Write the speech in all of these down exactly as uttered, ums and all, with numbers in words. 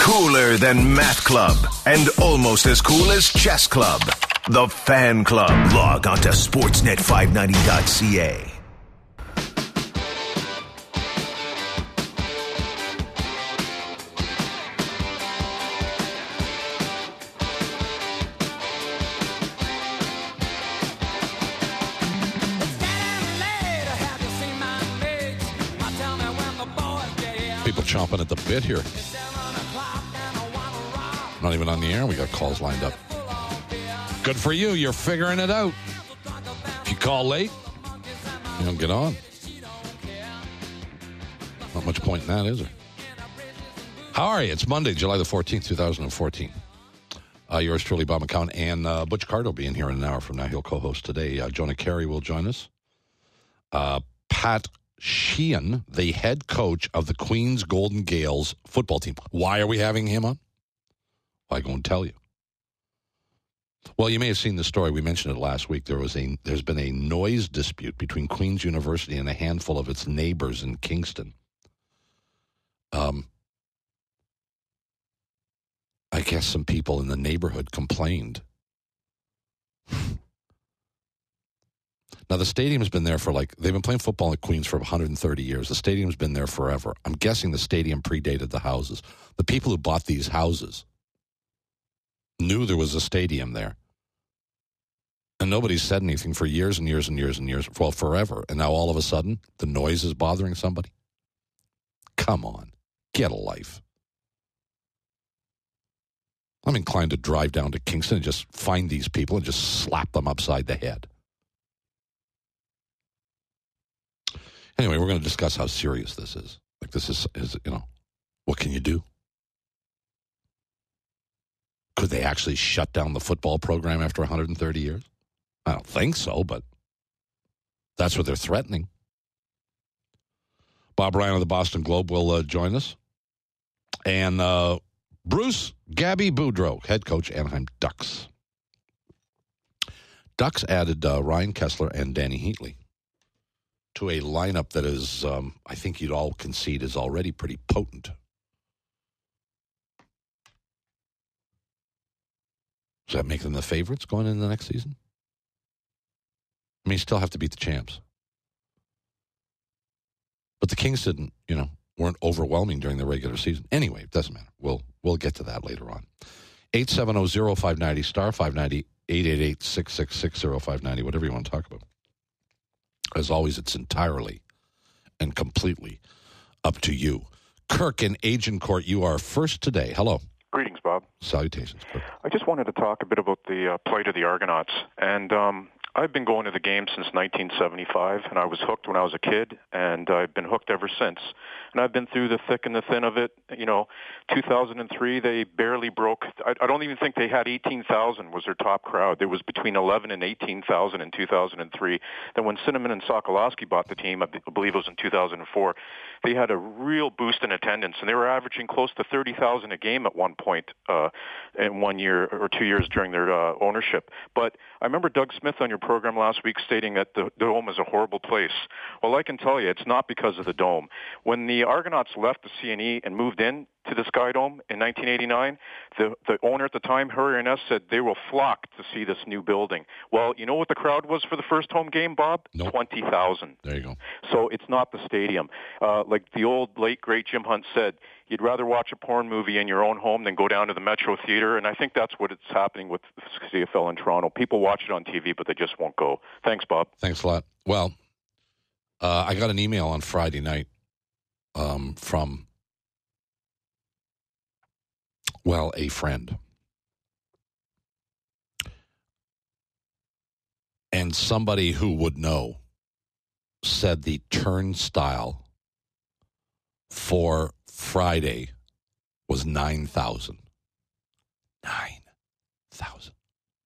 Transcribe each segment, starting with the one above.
Cooler than Math Club and almost as cool as Chess Club. The Fan Club. Log on to sportsnet five ninety dot c a. People chomping at the bit here. Not even on the air. We got calls lined up. Good for you. You're figuring it out. If you call late, you don't get on. Not much point in that, is there? How are you? It's Monday, July the fourteenth, twenty fourteen. Uh, yours truly, Bob McCown, and uh, Butch Card will be in here in an hour from now. He'll co-host today. Uh, Jonah Carey will join us. Uh, Pat Sheehan, the head coach of the Queens Golden Gales football team. Why are we having him on? Well, I'm going to tell you. Well, you may have seen the story. We mentioned it last week. There was a, there's been a noise dispute between Queens University and a handful of its neighbors in Kingston. Um, I guess some people in the neighborhood complained. Now, the stadium's been there for like, they've been playing football at Queens for one hundred thirty years. The stadium's been there forever. I'm guessing the stadium predated the houses. The people who bought these houses knew there was a stadium there. And nobody said anything for years and years and years and years. Well, forever. And now all of a sudden, the noise is bothering somebody? Come on. Get a life. I'm inclined to drive down to Kingston and just find these people and just slap them upside the head. Anyway, we're going to discuss how serious this is. Like this is, is, you know, what can you do? Could they actually shut down the football program after one hundred thirty years? I don't think so, but that's what they're threatening. Bob Ryan of the Boston Globe will uh, join us. And uh, Bruce Gabby Boudreau, head coach, Anaheim Ducks. Ducks added uh, Ryan Kessler and Danny Heatley to a lineup that is, um, I think you'd all concede, is already pretty potent. Does that make them the favorites going into the next season? I mean, you still have to beat the champs. But the Kings didn't, you know, weren't overwhelming during the regular season. Anyway, it doesn't matter. We'll we'll get to that later on. eight seven zero, zero five nine zero, star five ninety, eight eight eight, six six six, zero five nine zero, whatever you want to talk about. As always, it's entirely and completely up to you. Kirk in Agincourt, you are first today. Hello. Greetings, Bob. Salutations, Kirk. I just wanted to talk a bit about the uh, plight of the Argonauts. And um, I've been going to the game since nineteen seventy-five, and I was hooked when I was a kid, and I've been hooked ever since. And I've been through the thick and the thin of it. You know, two thousand three, they barely broke. I, I don't even think they had eighteen thousand was their top crowd. There was between eleven and eighteen thousand in two thousand three. Then when Cinnamon and Sokolowski bought the team, I believe it was in two thousand four, they had a real boost in attendance, and they were averaging close to thirty thousand a game at one point uh, in one year or two years during their uh, ownership. But I remember Doug Smith on your program last week stating that the Dome is a horrible place. Well, I can tell you, it's not because of the Dome. When the Argonauts left the C and E and moved in to the Sky Dome in nineteen eighty-nine, the, the owner at the time, Harry Arness, said they will flock to see this new building. Well, you know what the crowd was for the first home game, Bob? Nope. twenty thousand. There you go. So it's not the stadium. Uh, like the old, late, great Jim Hunt said, you'd rather watch a porn movie in your own home than go down to the Metro Theater, and I think that's what it's happening with C F L in Toronto. People watch it on T V, but they just won't go. Thanks, Bob. Thanks a lot. Well, uh, I got an email on Friday night um, from, well, a friend. And somebody who would know said the turnstile for Friday was nine thousand. nine thousand.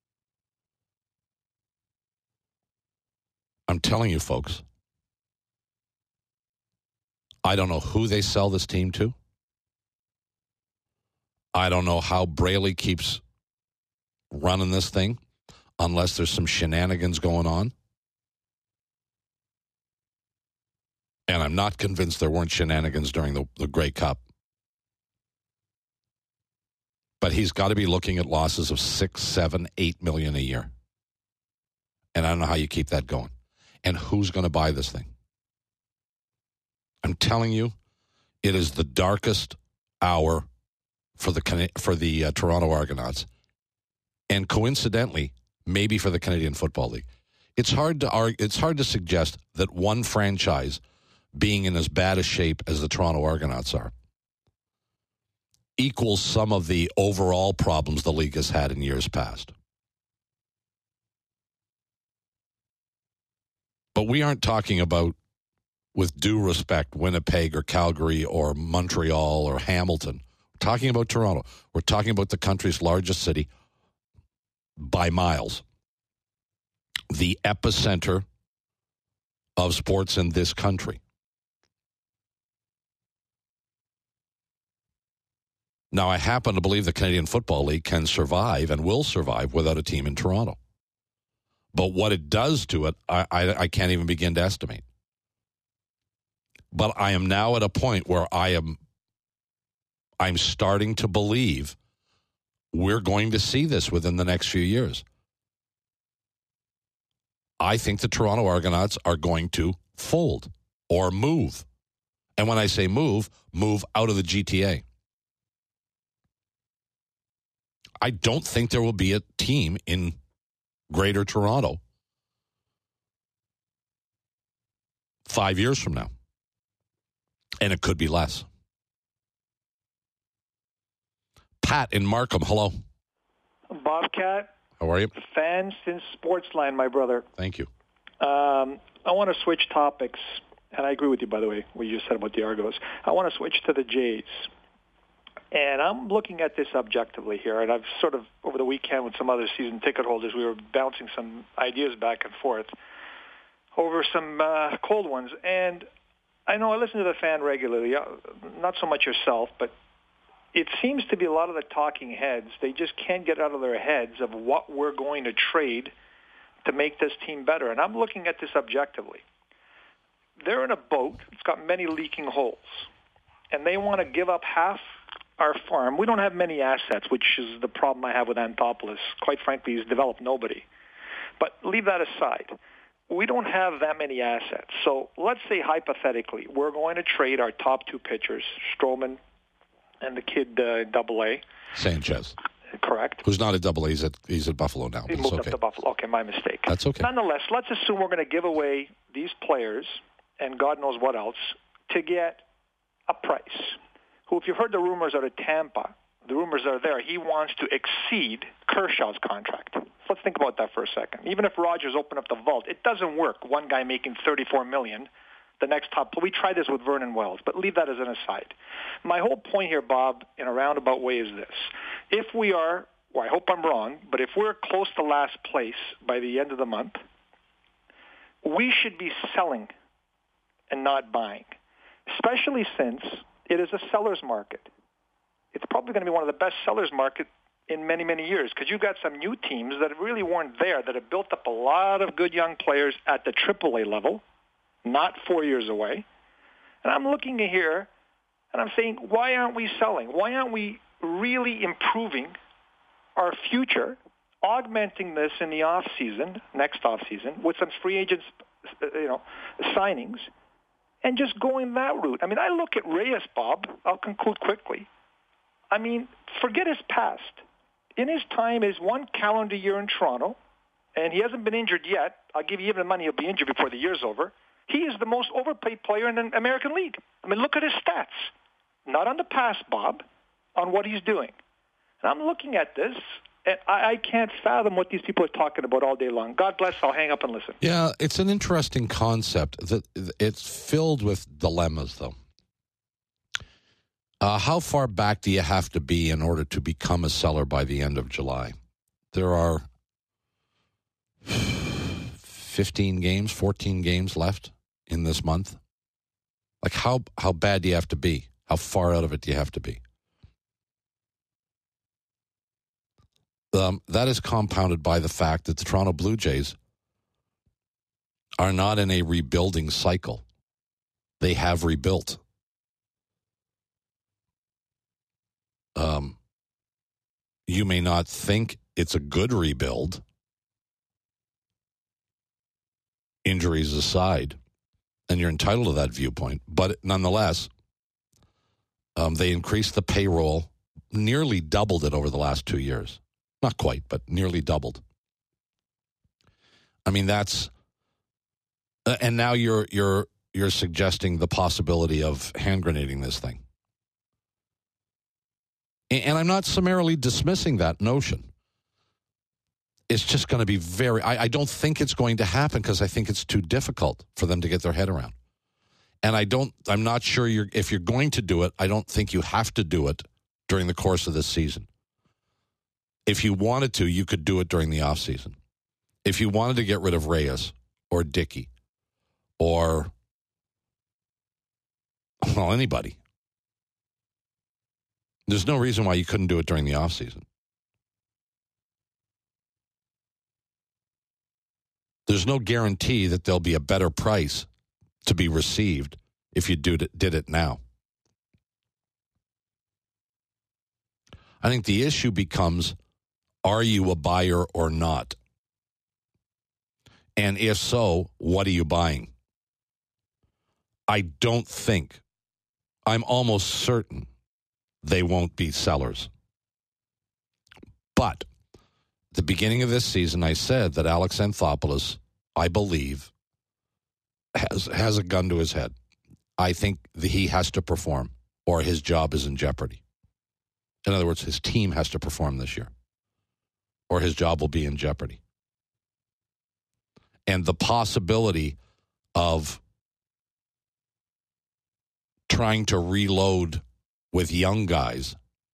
I'm telling you, folks, I don't know who they sell this team to. I don't know how Braley keeps running this thing unless there's some shenanigans going on. And I'm not convinced there weren't shenanigans during the, the Grey Cup. but he's got to be looking at losses of six, seven, eight million a year. And I don't know how you keep that going. And who's going to buy this thing? I'm telling you, it is the darkest hour for the for the uh, Toronto Argonauts, and coincidentally, maybe for the Canadian Football League. It's hard to argue, it's hard to suggest that one franchise being in as bad a shape as the Toronto Argonauts are equals some of the overall problems the league has had in years past. But we aren't talking about, with due respect, Winnipeg or Calgary or Montreal or Hamilton. We're talking about Toronto. We're talking about the country's largest city by miles. The epicenter of sports in this country. Now, I happen to believe the Canadian Football League can survive and will survive without a team in Toronto. But what it does to it, I, I, I can't even begin to estimate. But I am now at a point where I am I'm starting to believe we're going to see this within the next few years. I think the Toronto Argonauts are going to fold or move. And when I say move, move out of the G T A. I don't think there will be a team in Greater Toronto five years from now. And it could be less. Pat in Markham, hello. Bobcat. How are you? Fan since Sportsline, my brother. Thank you. Um, I want to switch topics, and I agree with you, by the way, what you just said about the Argos. I want to switch to the Jays. And I'm looking at this objectively here, and I've sort of, over the weekend with some other season ticket holders, we were bouncing some ideas back and forth over some uh, cold ones. And I know I listen to the Fan regularly, uh, not so much yourself, but it seems to be a lot of the talking heads. They just can't get out of their heads of what we're going to trade to make this team better. And I'm looking at this objectively. They're in a boat. It's got many leaking holes. And they want to give up half our farm. We don't have many assets, which is the problem I have with Anthopoulos. Quite frankly, he's developed nobody. But leave that aside. We don't have that many assets. So let's say hypothetically, we're going to trade our top two pitchers, Stroman and the kid uh, Double A. Sanchez. Correct. Who's not at Double A. He's at, he's at Buffalo now. He moved okay. up to Buffalo. Okay, my mistake. That's okay. Nonetheless, let's assume we're going to give away these players and God knows what else to get a price. Who, if you've heard the rumors out of Tampa, the rumors are there, he wants to exceed Kershaw's contract. So let's think about that for a second. Even if Rogers opened up the vault, it doesn't work. One guy making thirty-four million dollars, the next top. We tried this with Vernon Wells, but leave that as an aside. My whole point here, Bob, in a roundabout way is this. If we are, well, I hope I'm wrong, but if we're close to last place by the end of the month, we should be selling and not buying, especially since it is a seller's market. It's probably going to be one of the best seller's market in many, many years because you've got some new teams that really weren't there, that have built up a lot of good young players at the triple A level, not four years away. And I'm looking here, and I'm saying, why aren't we selling? Why aren't we really improving our future, augmenting this in the off season, next off season, with some free agents, you know, signings, and just going that route? I mean, I look at Reyes, Bob. I'll conclude quickly. I mean, forget his past. In his time, his one calendar year in Toronto, and he hasn't been injured yet. I'll give you even the money he'll be injured before the year's over. He is the most overpaid player in the American League. I mean, look at his stats. Not on the past, Bob, on what he's doing. And I'm looking at this, and I, I can't fathom what these people are talking about all day long. God bless. I'll hang up and listen. Yeah, it's an interesting concept. That it's filled with dilemmas, though. Uh, how far back do you have to be in order to become a seller by the end of July? There are fifteen games, fourteen games left in this month. Like, how how bad do you have to be? How far out of it do you have to be? Um, that is compounded by the fact that the Toronto Blue Jays are not in a rebuilding cycle. They have rebuilt. Um, You may not think it's a good rebuild, injuries aside, and you're entitled to that viewpoint. But nonetheless, um, they increased the payroll, nearly doubled it over the last two years. Not quite, but nearly doubled. I mean, that's, uh, and now you're you're you're suggesting the possibility of hand grenading this thing. And, and I'm not summarily dismissing that notion. It's just going to be very, I, I don't think it's going to happen because I think it's too difficult for them to get their head around. And I don't, I'm not sure you're, if you're going to do it, I don't think you have to do it during the course of this season. If you wanted to, you could do it during the offseason. If you wanted to get rid of Reyes or Dickey or, well, anybody, there's no reason why you couldn't do it during the offseason. There's no guarantee that there'll be a better price to be received if you do, did it now. I think the issue becomes, are you a buyer or not? And if so, what are you buying? I don't think, I'm almost certain they won't be sellers. But at the beginning of this season, I said that Alex Anthopoulos, I believe, has has a gun to his head. I think that he has to perform or his job is in jeopardy. In other words, his team has to perform this year or his job will be in jeopardy. And the possibility of trying to reload with young guys,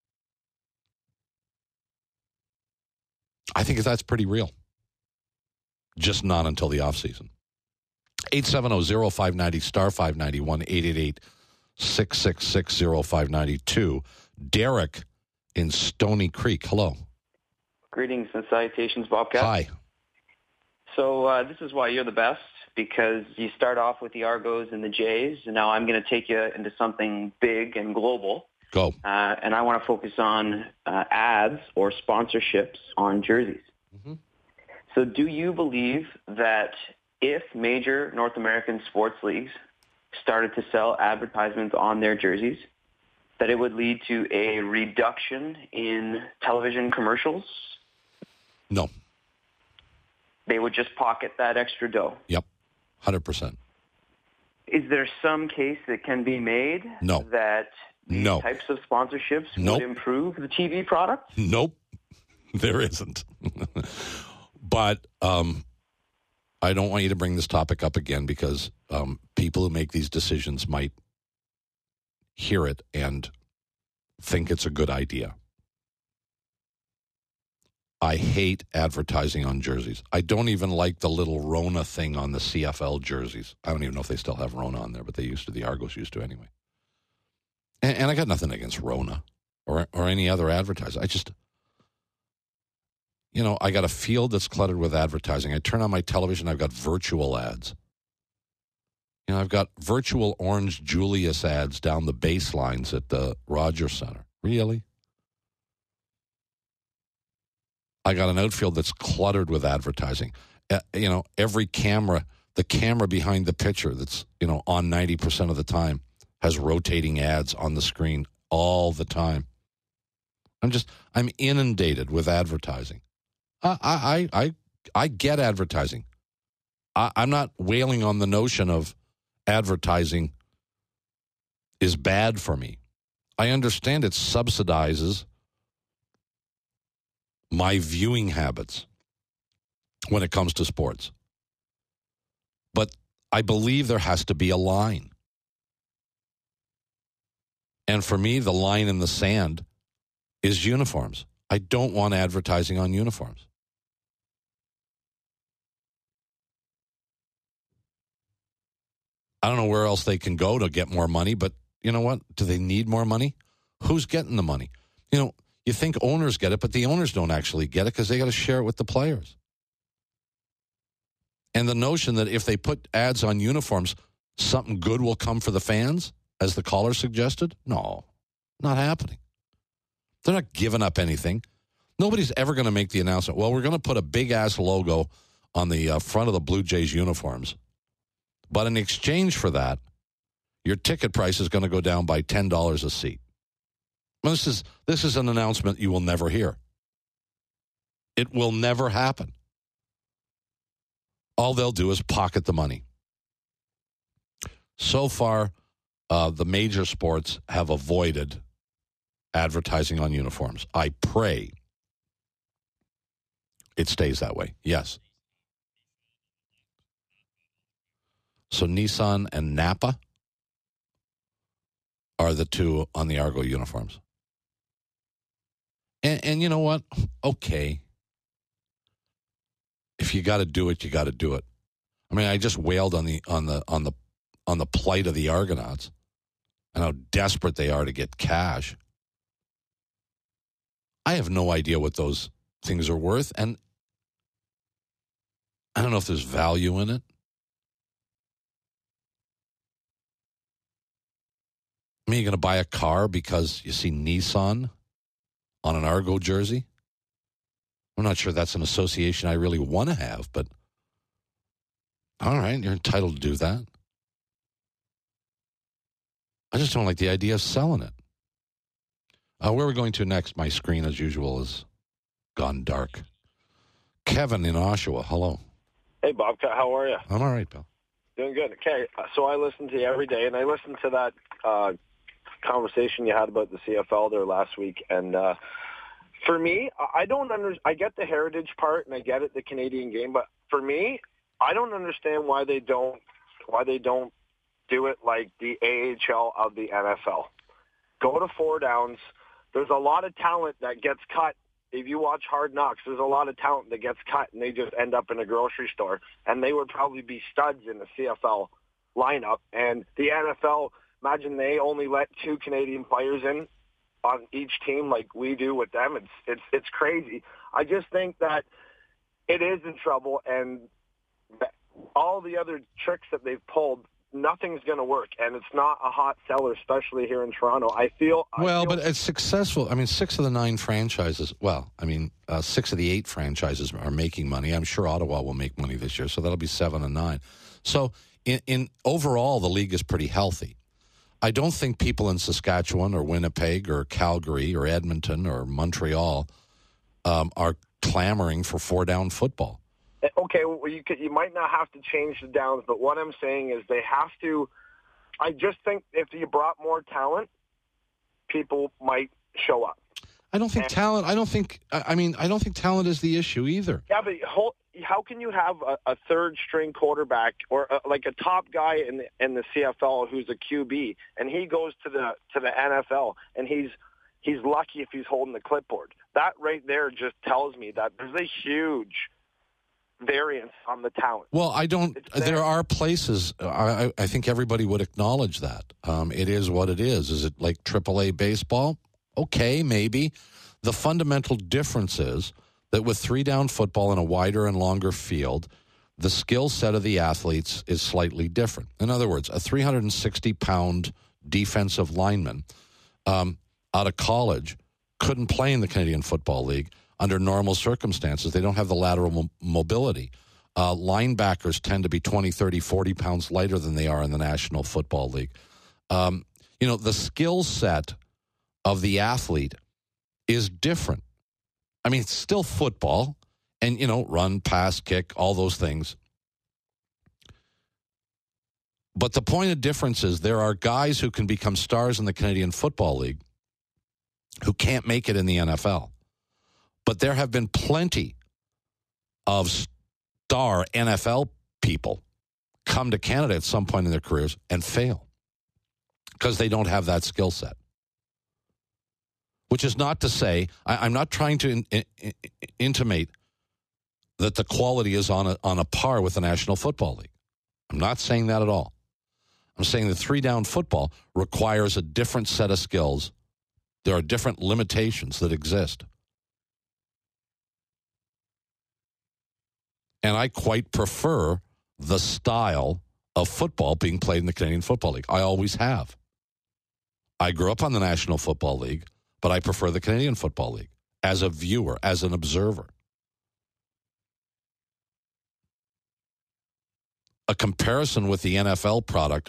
I think that's pretty real. Just not until the offseason. eight seven zero, zero five nine zero, star five ninety-one, eight eight eight, six six six, zero five nine two. Derek in Stony Creek. Hello. Greetings and salutations, Bobcat. Hi. So uh, this is why you're the best, because you start off with the Argos and the Jays, and now I'm going to take you into something big and global. Go. Uh, and I want to focus on uh, ads or sponsorships on jerseys. Mm-hmm. So do you believe that if major North American sports leagues started to sell advertisements on their jerseys, that it would lead to a reduction in television commercials? No. They would just pocket that extra dough? Yep, one hundred percent. Is there some case that can be made no. that these no. types of sponsorships nope. would improve the T V product? Nope, there isn't. But um, I don't want you to bring this topic up again because um, people who make these decisions might hear it and think it's a good idea. I hate advertising on jerseys. I don't even like the little Rona thing on the C F L jerseys. I don't even know if they still have Rona on there, but they used to. The Argos used to anyway. And, and I got nothing against Rona or or any other advertiser. I just, you know, I got a field that's cluttered with advertising. I turn on my television, I've got virtual ads. You know, I've got virtual Orange Julius ads down the baselines at the Rogers Center. Really? I got an outfield that's cluttered with advertising. Uh, you know, every camera, the camera behind the pitcher that's, you know, on ninety percent of the time has rotating ads on the screen all the time. I'm just, I'm inundated with advertising. I, I, I, I get advertising. I, I'm not wailing on the notion of advertising is bad for me. I understand it subsidizes my viewing habits when it comes to sports. But I believe there has to be a line. And for me, the line in the sand is uniforms. I don't want advertising on uniforms. I don't know where else they can go to get more money, but you know what? Do they need more money? Who's getting the money? You know, you think owners get it, but the owners don't actually get it because they got to share it with the players. And the notion that if they put ads on uniforms, something good will come for the fans, as the caller suggested, no, not happening. They're not giving up anything. Nobody's ever going to make the announcement, well, we're going to put a big-ass logo on the uh, front of the Blue Jays uniforms. But in exchange for that, your ticket price is going to go down by ten dollars a seat. Well, this is this is an announcement you will never hear. It will never happen. All they'll do is pocket the money. So far, uh, the major sports have avoided advertising on uniforms. I pray it stays that way. Yes. So Nissan and Napa are the two on the Argo uniforms. And, and you know what? Okay. If you got to do it, you got to do it. I mean, I just wailed on the on the on the on the plight of the Argonauts and how desperate they are to get cash. I have no idea what those things are worth, and I don't know if there's value in it. I mean, you're going to buy a car because you see Nissan on an Argo jersey? I'm not sure that's an association I really want to have, but all right, you're entitled to do that. I just don't like the idea of selling it. Uh, where are we going to next? My screen, as usual, has gone dark. Kevin in Oshawa, hello. Hey, Bobcat, how are you? I'm all right, pal. Doing good. Okay, so I listen to you every day, and I listened to that uh, conversation you had about the C F L there last week, and uh, for me, I don't under. I get the heritage part, and I get it, the Canadian game, but for me, I don't understand why they don't why they don't do it like the A H L of the N F L. Go to four downs. There's a lot of talent that gets cut. If you watch Hard Knocks, there's a lot of talent that gets cut, and they just end up in a grocery store. And they would probably be studs in the C F L lineup. And the N F L, imagine they only let two Canadian players in on each team like we do with them. It's it's it's crazy. I just think that it is in trouble, and all the other tricks that they've pulled, nothing's going to work, and it's not a hot seller, especially here in Toronto. I feel well, I feel, but it's successful. I mean, six of the nine franchises. Well, I mean, uh, six of the eight franchises are making money. I'm sure Ottawa will make money this year, so that'll be seven and nine. So, in, in overall, the league is pretty healthy. I don't think people in Saskatchewan or Winnipeg or Calgary or Edmonton or Montreal um, are clamoring for four-down football. Okay, well, you could, you might not have to change the downs, but what I'm saying is they have to. I just think if you brought more talent, people might show up. I don't think and, talent. I don't think. I mean, I don't think talent is the issue either. Yeah, but whole, how can you have a, a third string quarterback or a, like a top guy in the in the C F L who's a Q B, and he goes to the to the N F L and he's he's lucky if he's holding the clipboard. That right there just tells me that there's a huge variance on the talent. Well, I don't. There. there are places. I, I think everybody would acknowledge that. Um, it is what it is. Is it like triple A baseball? Okay, maybe. The fundamental difference is that with three-down football in a wider and longer field, the skill set of the athletes is slightly different. In other words, a three hundred sixty pound defensive lineman um, out of college couldn't play in the Canadian Football League under normal circumstances. They don't have the lateral mo- mobility. Uh, linebackers tend to be twenty, thirty, forty pounds lighter than they are in the National Football League. Um, you know, the skill set of the athlete is different. I mean, it's still football and, you know, run, pass, kick, all those things. But the point of difference is there are guys who can become stars in the Canadian Football League who can't make it in the N F L. But there have been plenty of star N F L people come to Canada at some point in their careers and fail because they don't have that skill set. Which is not to say, I, I'm not trying to in, in, in, intimate that the quality is on a, on a par with the National Football League. I'm not saying that at all. I'm saying that three-down football requires a different set of skills. There are different limitations that exist. And I quite prefer the style of football being played in the Canadian Football League. I always have. I grew up on the National Football League, but I prefer the Canadian Football League. as a viewer, as an observer. A comparison with the N F L product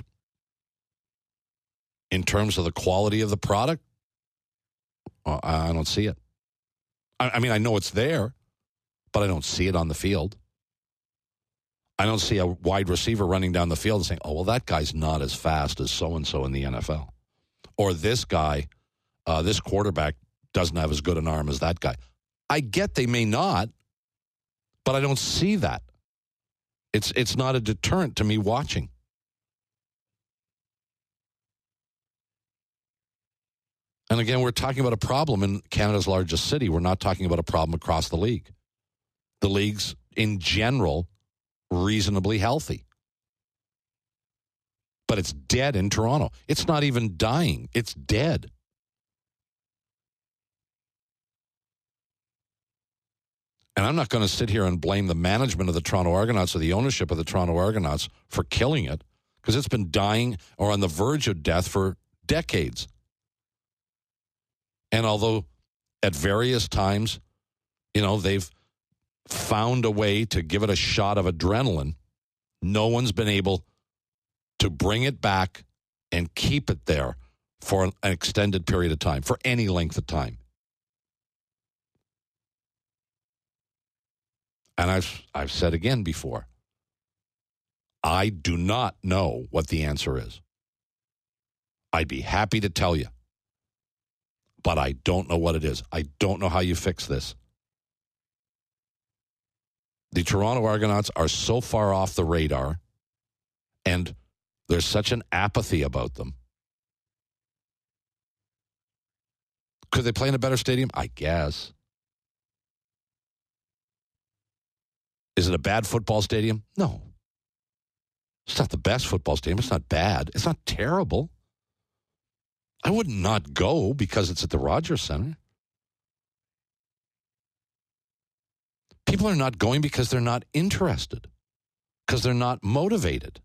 in terms of the quality of the product, uh, I don't see it. I, I mean, I know it's there, but I don't see it on the field. I don't see a wide receiver running down the field and saying, oh, well, that guy's not as fast as so-and-so in the N F L. Or this guy, uh, this quarterback doesn't have as good an arm as that guy. I get they may not, but I don't see that. It's it's not a deterrent to me watching. And again, we're talking about a problem in Canada's largest city. We're not talking about a problem across the league. The league's, in general, reasonably healthy. But it's dead in Toronto. It's not even dying. It's dead. And I'm not going to sit here and blame the management of the Toronto Argonauts or the ownership of the Toronto Argonauts for killing it, because it's been dying or on the verge of death for decades. And although at various times, you know, they've found a way to give it a shot of adrenaline, no one's been able to bring it back and keep it there for an extended period of time, for any length of time. And I've I've said again before, I do not know what the answer is. I'd be happy to tell you, but I don't know what it is. I don't know how you fix this. The Toronto Argonauts are so far off the radar, and there's such an apathy about them. Could they play in a better stadium? I guess. Is it a bad football stadium? No. It's not the best football stadium. It's not bad. It's not terrible. I would not go because it's at the Rogers Centre. People are not going because they're not interested, because they're not motivated.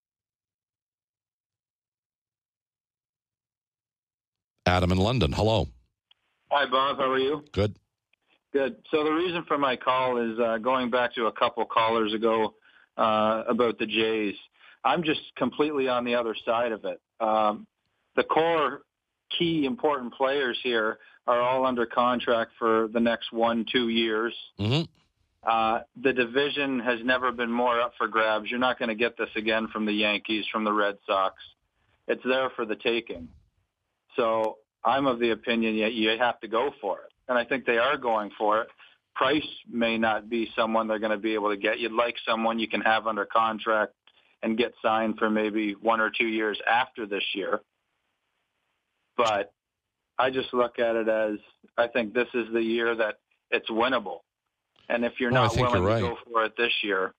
Adam in London, hello. Hi, Bob. How are you? Good. Good. So the reason for my call is uh, going back to a couple callers ago uh, about the Jays. I'm just completely on the other side of it. Um, the core key important players here are all under contract for the next one, two years. Mm-hmm. Uh, the division has never been more up for grabs. You're not going to get this again from the Yankees, from the Red Sox. It's there for the taking. So I'm of the opinion that you have to go for it. And I think they are going for it. Price may not be someone they're going to be able to get. You'd like someone you can have under contract and get signed for maybe one or two years after this year. But I just look at it as I think this is the year that it's winnable. And if you're well, not willing right. to go for it this year.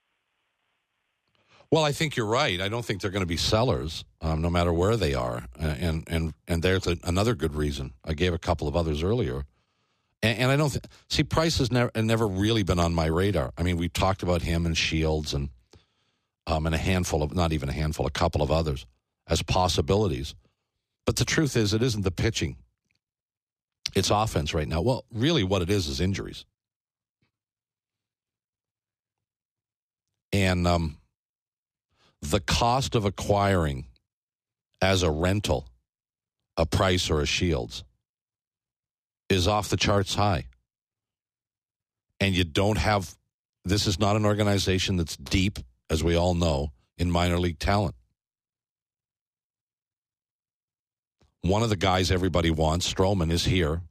Well, I think you're right. I don't think they're going to be sellers, um, no matter where they are. And and and there's a, another good reason. I gave a couple of others earlier. And, and I don't th- see Price has never never really been on my radar. I mean, we talked about him and Shields and um and a handful of not even a handful, a couple of others as possibilities. But the truth is, it isn't the pitching. It's offense right now. Well, really, what it is is injuries. And um. The cost of acquiring as a rental a Price or a Shields is off the charts high. And you don't have, this is not an organization that's deep, as we all know, in minor league talent. One of the guys everybody wants, Stroman, is here.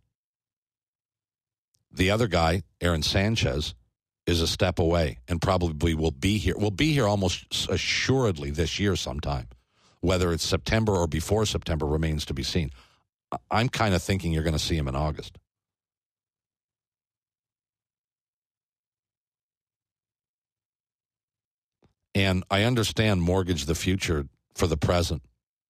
The other guy, Aaron Sanchez, is a step away and probably will be here. Will be here almost assuredly this year sometime. Whether it's September or before September remains to be seen. I'm kind of thinking you're going to see him in August. And I understand mortgage the future for the present.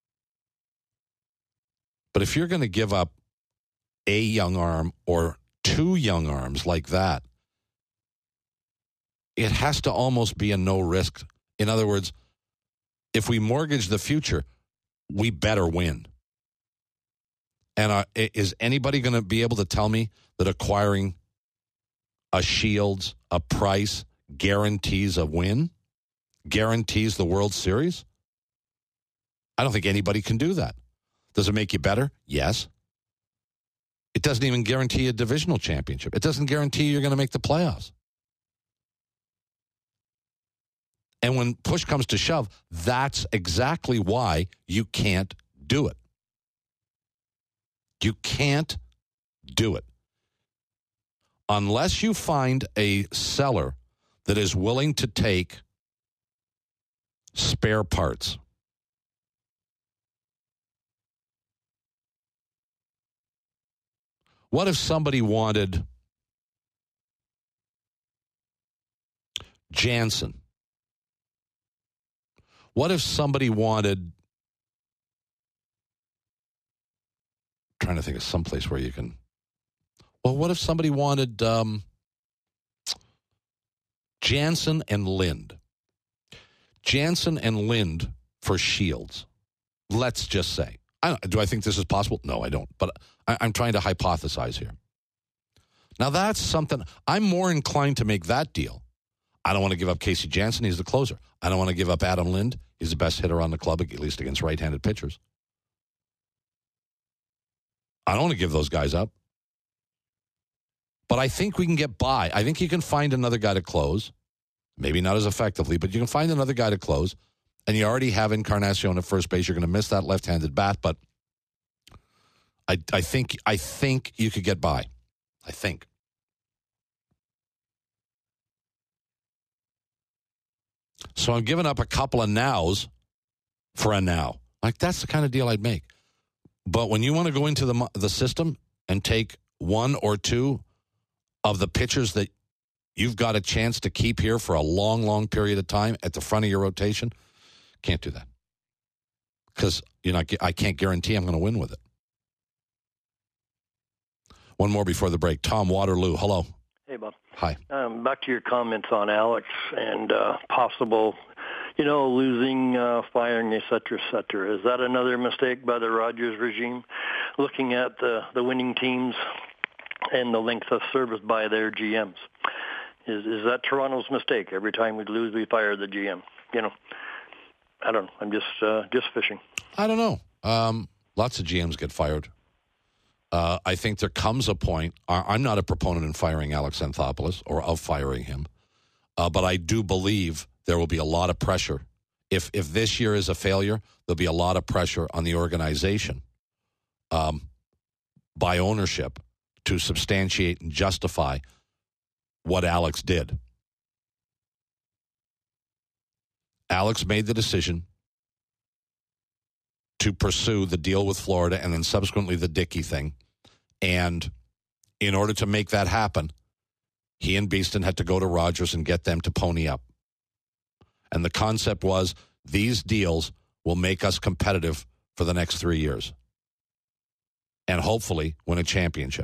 But if you're going to give up a young arm or two young arms like that, it has to almost be a no risk. In other words, if we mortgage the future, we better win. And uh, is anybody going to be able to tell me that acquiring a Shields, a Price, guarantees a win? Guarantees the World Series? I don't think anybody can do that. Does it make you better? Yes. It doesn't even guarantee a divisional championship. It doesn't guarantee you're going to make the playoffs. And when push comes to shove, that's exactly why you can't do it. You can't do it. Unless you find a seller that is willing to take spare parts. What if somebody wanted Jansen? What if somebody wanted, trying to think of someplace where you can, well, what if somebody wanted um, Jansen and Lind? Jansen and Lind for Shields. Let's just say. I don't, do I think this is possible? No, I don't. But I, I'm trying to hypothesize here. Now, that's something, I'm more inclined to make that deal. I don't want to give up Casey Jansen. He's the closer. I don't want to give up Adam Lind. He's the best hitter on the club, at least against right-handed pitchers. I don't want to give those guys up. But I think we can get by. I think you can find another guy to close. Maybe not as effectively, but you can find another guy to close. And you already have Encarnacion at first base. You're going to miss that left-handed bat, but I, I think I think you could get by. I think. So I'm giving up a couple of nows for a now. Like, that's the kind of deal I'd make. But when you want to go into the the system and take one or two of the pitchers that you've got a chance to keep here for a long, long period of time at the front of your rotation, can't do that. Because you know, I can't guarantee I'm going to win with it. One more before the break. Tom Waterloo, hello. Hey, Bob. Hi. Um, back to your comments on Alex and uh, possible, you know, losing, uh, firing, et cetera, et cetera. Is that another mistake by the Rogers regime, looking at the, the winning teams and the length of service by their G Ms? Is is that Toronto's mistake? Every time we lose, we fire the G M. You know, I don't know. I'm just uh, just fishing. I don't know. Um, lots of G Ms get fired. Uh, I think there comes a point. I'm not a proponent in firing Alex Anthopoulos or of firing him, uh, but I do believe there will be a lot of pressure. If if this year is a failure, there'll be a lot of pressure on the organization um, by ownership to substantiate and justify what Alex did. Alex made the decision to pursue the deal with Florida and then subsequently the Dickey thing. And in order to make that happen, he and Beeston had to go to Rogers and get them to pony up. And the concept was, these deals will make us competitive for the next three years. And hopefully win a championship.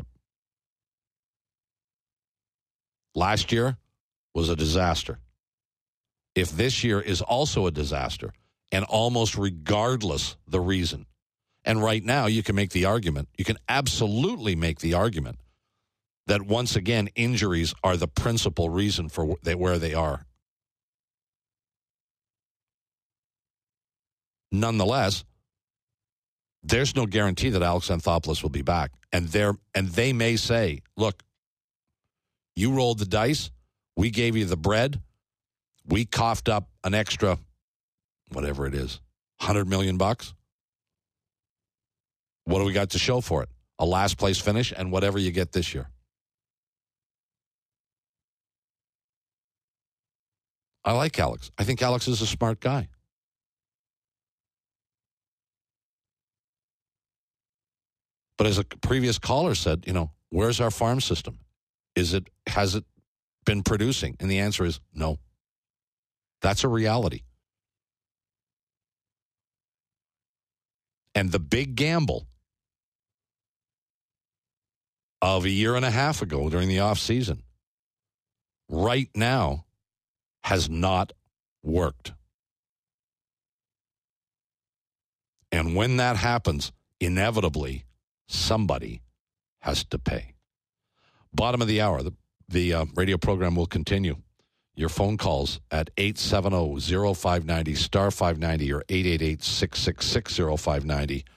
Last year was a disaster. If this year is also a disaster, and almost regardless the reason, and right now you can make the argument, you can absolutely make the argument that once again injuries are the principal reason for where they are. Nonetheless, there's no guarantee that Alex Anthopoulos will be back. And they're, and they may say, look, you rolled the dice, we gave you the bread, we coughed up an extra, whatever it is, one hundred million bucks. What do we got to show for it? A last place finish and whatever you get this year. I like Alex. I think Alex is a smart guy. But as a previous caller said, you know, where's our farm system? Is it, has it been producing? And the answer is no. That's a reality. And the big gamble of a year and a half ago during the offseason right now has not worked. And when that happens, inevitably, Somebody has to pay. Bottom of the hour, the, the uh, radio program will continue. Your phone calls at eight seven zero, zero five nine zero, star five ninety or eight eight eight, six six six, zero five nine zero.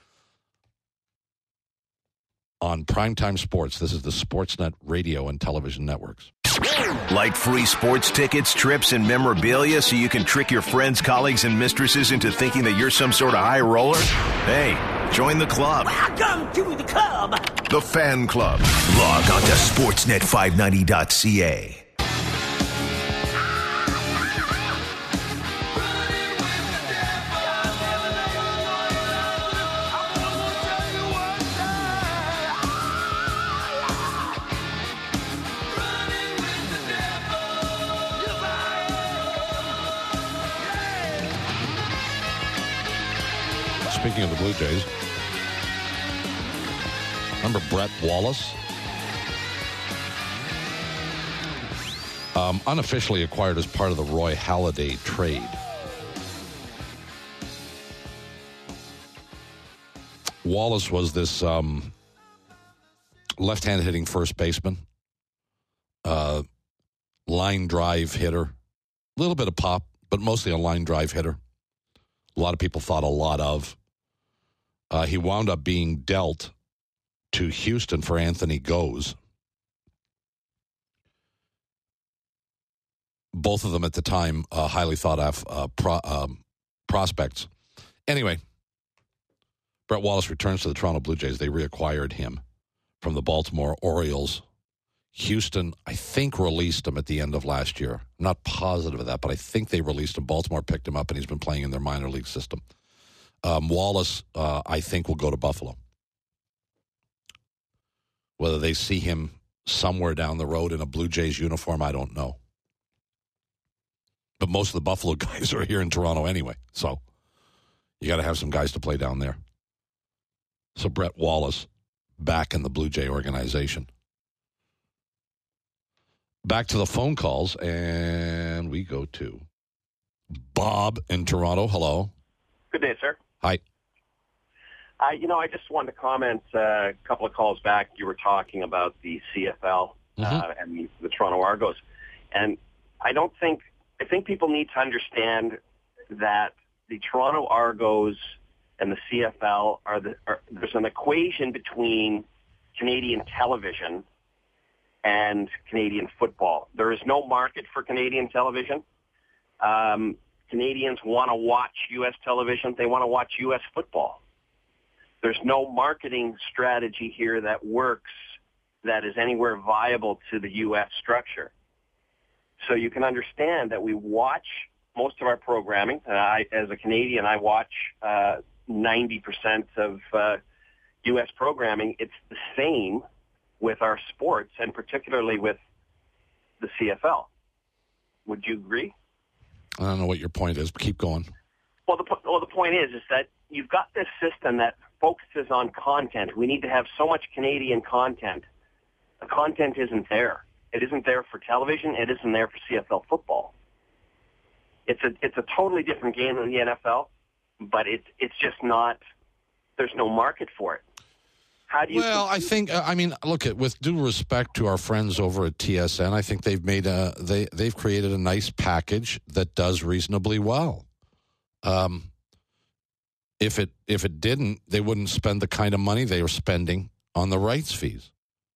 On Primetime Sports, this is the Sportsnet radio and television networks. Like free sports tickets, trips, and memorabilia so you can trick your friends, colleagues, and mistresses into thinking that you're some sort of high roller? Hey, join the club. Welcome to the club. The Fan Club. Log on to sportsnet five ninety dot c a. Speaking of the Blue Jays, remember Brett Wallace? Um, unofficially acquired as part of the Roy Halladay trade. Wallace was this um, left-hand hitting first baseman, uh, line drive hitter, a little bit of pop, but mostly a line drive hitter. A lot of people thought a lot of. Uh, he wound up being dealt to Houston for Anthony Goes. Both of them at the time uh, highly thought of uh, pro, um, prospects. Anyway, Brett Wallace returns to the Toronto Blue Jays. They reacquired him from the Baltimore Orioles. Houston, I think, released him at the end of last year. I'm not positive of that, but I think they released him. Baltimore picked him up, and he's been playing in their minor league system. Um, Wallace, uh, I think, will go to Buffalo. Whether they see him somewhere down the road in a Blue Jays uniform, I don't know. But most of the Buffalo guys are here in Toronto anyway, so you got to have some guys to play down there. So Brett Wallace back in the Blue Jay organization. Back to the phone calls, and we go to Bob in Toronto. Hello. Good day, sir. Hi. Uh, you know, I just wanted to comment uh, a couple of calls back. You were talking about the C F L uh, mm-hmm. and the Toronto Argos. And I don't think, I think people need to understand that the Toronto Argos and the C F L are the, are, there's an equation between Canadian television and Canadian football. There is no market for Canadian television. Um, Canadians want to watch U S television. They want to watch U S football. There's no marketing strategy here that works that is anywhere viable to the U S structure. So you can understand that we watch most of our programming. And I, as a Canadian, I watch uh, ninety percent of uh, U S programming. It's the same with our sports, and particularly with the C F L. Would you agree? I don't know what your point is, but keep going. Well, the, well, the point is, is that you've got this system that focuses on content. We need to have so much Canadian content. The content isn't there. It isn't there for television. It isn't there for C F L football. It's a it's a totally different game than the N F L, but it's it's just not. There's no market for it. How do you? Well, I think I mean, look at with due respect to our friends over at T S N, I think they've made a they they've created a nice package that does reasonably well. Um, if it if it didn't, they wouldn't spend the kind of money they were spending on the rights fees.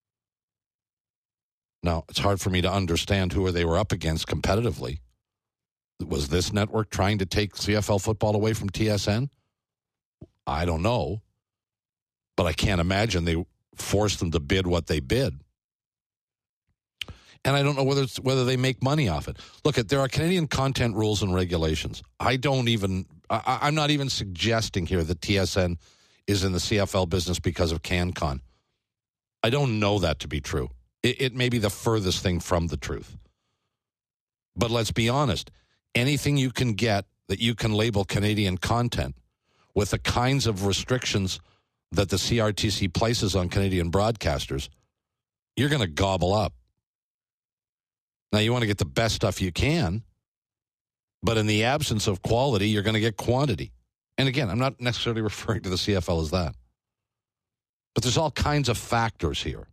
Now, it's hard for me to understand who they were up against competitively. Was this network trying to take C F L football away from T S N? I don't know. But I can't imagine they forced them to bid what they bid. And I don't know whether it's, whether they make money off it. Look, at there are Canadian content rules and regulations. I don't even, I, I'm not even suggesting here that T S N is in the C F L business because of CanCon. I don't know that to be true. It, it may be the furthest thing from the truth. But let's be honest. Anything you can get that you can label Canadian content with the kinds of restrictions that the C R T C places on Canadian broadcasters, you're going to gobble up. Now, you want to get the best stuff you can, but in the absence of quality, you're going to get quantity. And again, I'm not necessarily referring to the C F L as that. But there's all kinds of factors here.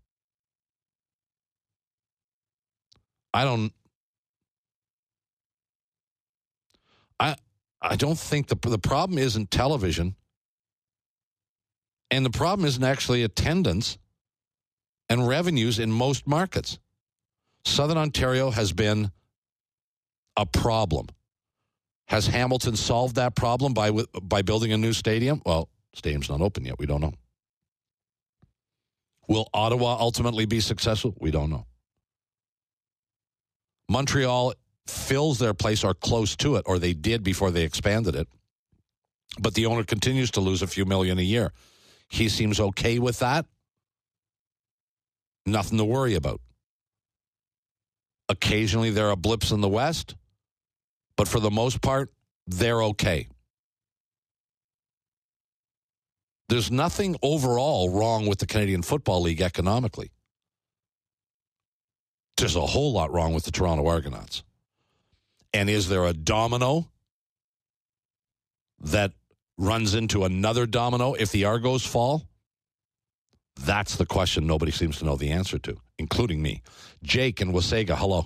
I don't I I don't think the the problem isn't television, and the problem isn't actually attendance and revenues in most markets. Southern Ontario has been a problem. Has Hamilton solved that problem by by building a new stadium? Well, stadium's not open yet. We don't know. Will Ottawa ultimately be successful? We don't know. Montreal fills their place or close to it, or they did before they expanded it. But the owner continues to lose a few million a year. He seems okay with that. Nothing to worry about. Occasionally there are blips in the West, but for the most part, they're okay. There's nothing overall wrong with the Canadian Football League economically. There's a whole lot wrong with the Toronto Argonauts. And is there a domino that runs into another domino if the Argos fall? That's the question nobody seems to know the answer to, including me. Jake in Wasaga, hello.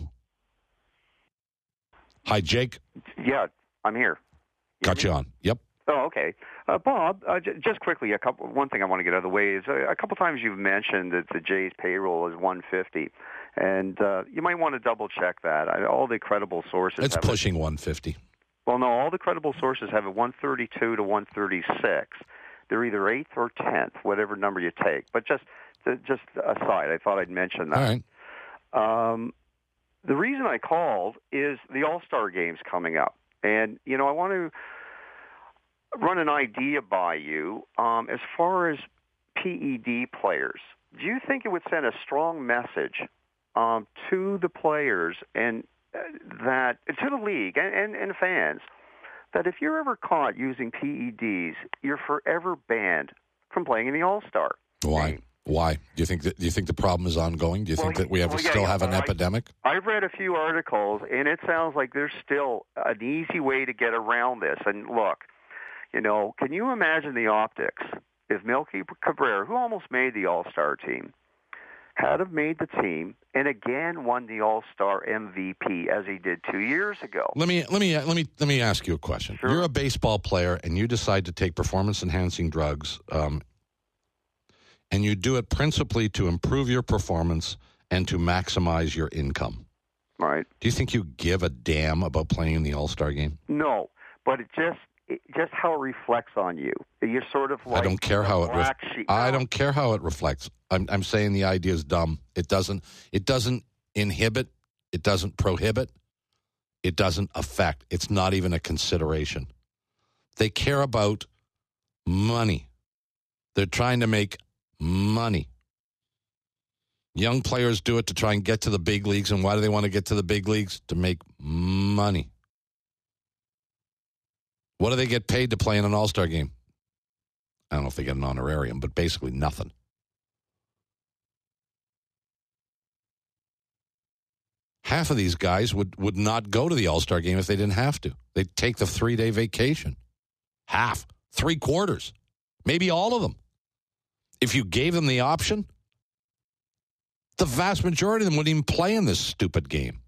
Hi, Jake. Yeah, I'm here. You Got you on. Yep. Oh, okay. Uh, Bob, uh, j- just quickly, a couple. One thing I want to get out of the way is uh, a couple times you've mentioned that the Jays payroll is one hundred fifty, and uh, you might want to double check that. I, all the credible sources. It's have pushing it. one hundred fifty. Well, no, all the credible sources have it one thirty-two to one thirty-six. They're either eighth or tenth, whatever number you take. But just just aside, I thought I'd mention that. All right. Um, the reason I called is the All-Star Game's coming up. And, you know, I want to run an idea by you um, as far as P E D players. Do you think it would send a strong message um, to the players and uh, that to the league and, and, and fans that if you're ever caught using P E Ds, you're forever banned from playing in the All-Star Why? game? Why? Do you think that? Do you think the problem is ongoing? Do you Well, think that we have well, yeah, still yeah, have an I- epidemic? I've read a few articles, and it sounds like there's still an easy way to get around this. And look, you know, can you imagine the optics if Melky Cabrera, who almost made the All-Star team, had have made the team and again won the All-Star M V P as he did two years ago? Let me let me let me let me ask you a question. Sure. You're a baseball player, and you decide to take performance-enhancing drugs, um, and you do it principally to improve your performance and to maximize your income. Right. Do you think you give a damn about playing in the All-Star game? No, but it just it, just how it reflects on you. You're sort of like I don't care how it. Ref- black sheep. I No. don't care how it reflects. I'm I'm saying the idea is dumb. It doesn't. It doesn't inhibit. It doesn't prohibit. It doesn't affect. It's not even a consideration. They care about money. They're trying to make money. Young players do it to try and get to the big leagues. And why do they want to get to the big leagues? To make money. What do they get paid to play in an All-Star game? I don't know if they get an honorarium, but basically nothing. Half of these guys would, would not go to the All-Star game if they didn't have to. They'd take the three-day vacation. Half. Three quarters. Maybe all of them. If you gave them the option, the vast majority of them wouldn't even play in this stupid game.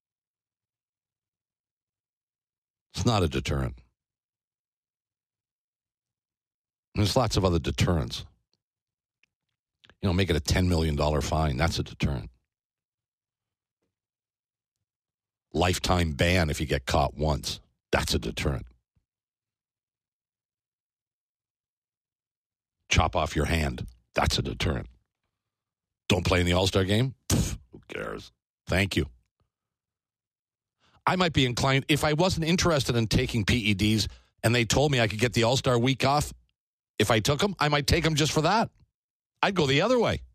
It's not a deterrent. There's lots of other deterrents. You know, make it a ten million dollars fine. That's a deterrent. Lifetime ban if you get caught once. That's a deterrent. Chop off your hand. That's a deterrent. Don't play in the All-Star game? Pff, who cares? Thank you. I might be inclined, if I wasn't interested in taking P E Ds and they told me I could get the All-Star week off, if I took them, I might take them just for that. I'd go the other way.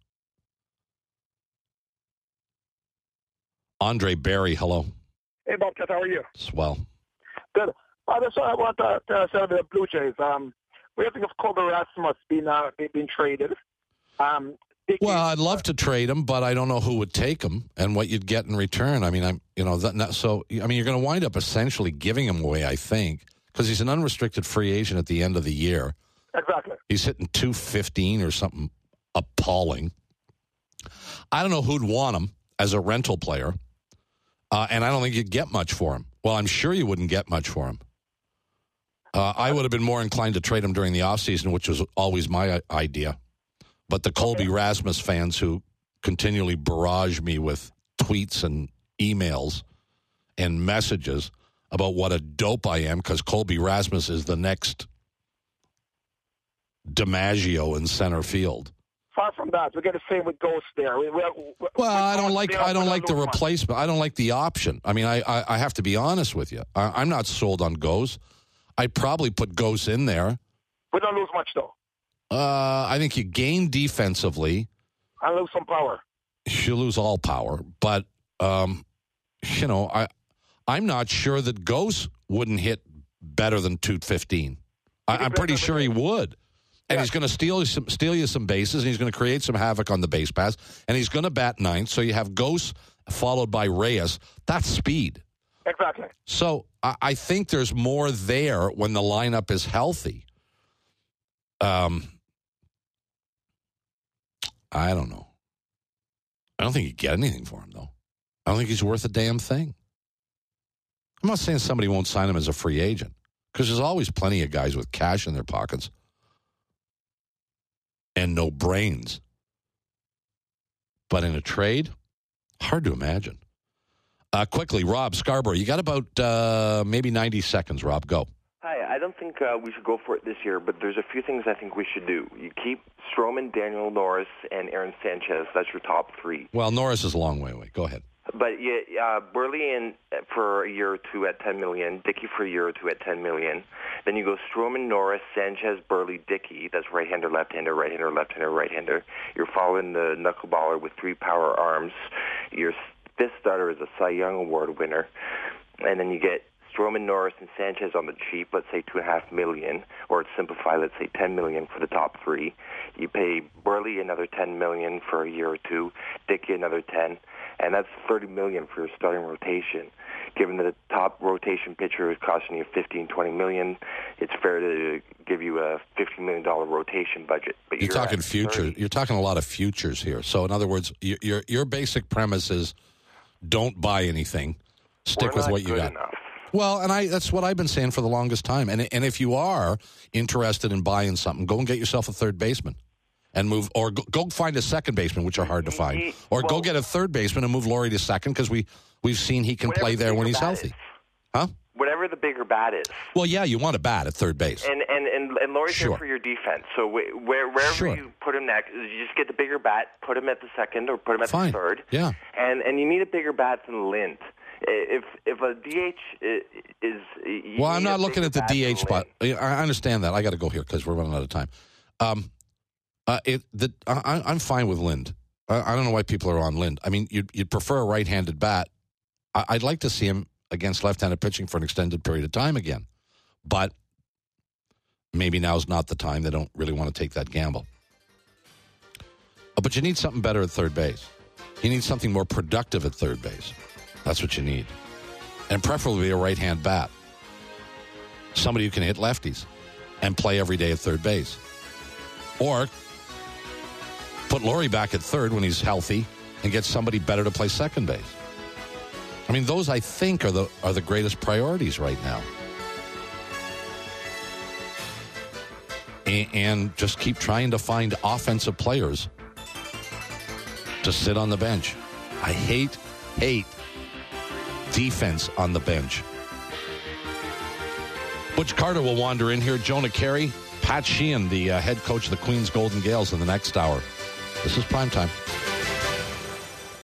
Andre Barry, hello. Hey, Bobcat, how are you? Swell. Good. Uh, that's what I want to, to say about the Blue Jays. Um, we have to think of Colby Rasmus being, uh, being traded. Um, Well, I'd love to trade him, but I don't know who would take him and what you'd get in return. I mean, I'm, you know, that, that, so I mean, you're going to wind up essentially giving him away, I think, because he's an unrestricted free agent at the end of the year. Exactly. He's hitting two fifteen or something appalling. I don't know who'd want him as a rental player, uh, and I don't think you'd get much for him. Well, I'm sure you wouldn't get much for him. Uh, I would have been more inclined to trade him during the offseason, which was always my idea. But the Colby okay. Rasmus fans who continually barrage me with tweets and emails and messages about what a dope I am because Colby Rasmus is the next DiMaggio in center field. Far from that, we get the same with Ghost there. We, we, we, well, I don't like I don't like the money. replacement. I don't like the option. I mean, I I, I have to be honest with you. I, I'm not sold on Ghost. I'd probably put Ghost in there. We don't lose much though. Uh, I think you gain defensively. I lose some power. You lose all power, but um, you know, I I'm not sure that Ghost wouldn't hit better than two fifteen. I, I'm pretty sure he would. And yeah. he's going to steal you some, steal you some bases, and he's going to create some havoc on the base pass, and he's going to bat ninth. So you have Ghost followed by Reyes. That's speed. Exactly. So I, I think there's more there when the lineup is healthy. Um, I don't know. I don't think you get anything for him, though. I don't think he's worth a damn thing. I'm not saying somebody won't sign him as a free agent, because there's always plenty of guys with cash in their pockets and no brains. But in a trade, hard to imagine. Uh, quickly, Rob Scarborough, you got about uh, maybe ninety seconds, Rob. Go. Hi, I don't think uh, we should go for it this year, but there's a few things I think we should do. You keep Stroman, Daniel Norris, and Aaron Sanchez. That's your top three. Well, Norris is a long way away. Go ahead. But yeah, uh, Burley in for a year or two at ten million dollars, Dickey for a year or two at ten million dollars. Then you go Stroman, Norris, Sanchez, Burley, Dickey. That's right-hander, left-hander, right-hander, left-hander, right-hander. You're following the knuckleballer with three power arms. Your fifth starter is a Cy Young Award winner. And then you get Stroman, Norris, and Sanchez on the cheap, let's say two and a half million, or it's simplified, let's say ten million for the top three. You pay Burley another ten million for a year or two, Dickey another ten, and that's thirty million for your starting rotation. Given that the top rotation pitcher is costing you fifteen, twenty million, it's fair to give you a fifty million dollar rotation budget. But you're, you're talking future. You're talking a lot of futures here. So, in other words, your your basic premise is don't buy anything. Stick We're with not what you good got. Enough. Well, and I that's what I've been saying for the longest time. And and if you are interested in buying something, go and get yourself a third baseman and move, or go, go find a second baseman, which are hard to find, he, or well, go get a third baseman and move Laurie to second because we we've seen he can play there when he's healthy. Is. Huh? Whatever the bigger bat is. Well, yeah, you want a bat at third base. And and and, and Laurie's sure. here for your defense. So where, wherever sure. you put him next, you just get the bigger bat, put him at the second, or put him at Fine. the third. Yeah. And and you need a bigger bat than Lind. If if a D H is, is well, I'm not looking at the D H spot. I understand that. I got to go here because we're running out of time. Um, uh, it the I, I'm fine with Lind. I, I don't know why people are on Lind. I mean, you'd you'd prefer a right-handed bat. I, I'd like to see him against left-handed pitching for an extended period of time again, but maybe now's not the time. They don't really want to take that gamble. Uh, but you need something better at third base. You need something more productive at third base. That's what you need. And preferably a right-hand bat. Somebody who can hit lefties and play every day at third base. Or put Laurie back at third when he's healthy and get somebody better to play second base. I mean, those, I think, are the are the greatest priorities right now. And, and just keep trying to find offensive players to sit on the bench. I hate, hate defense on the bench. Butch Carter will wander in here. Jonah Carey, Pat Sheehan, the uh, head coach of the Queens Golden Gales in the next hour. This is Primetime.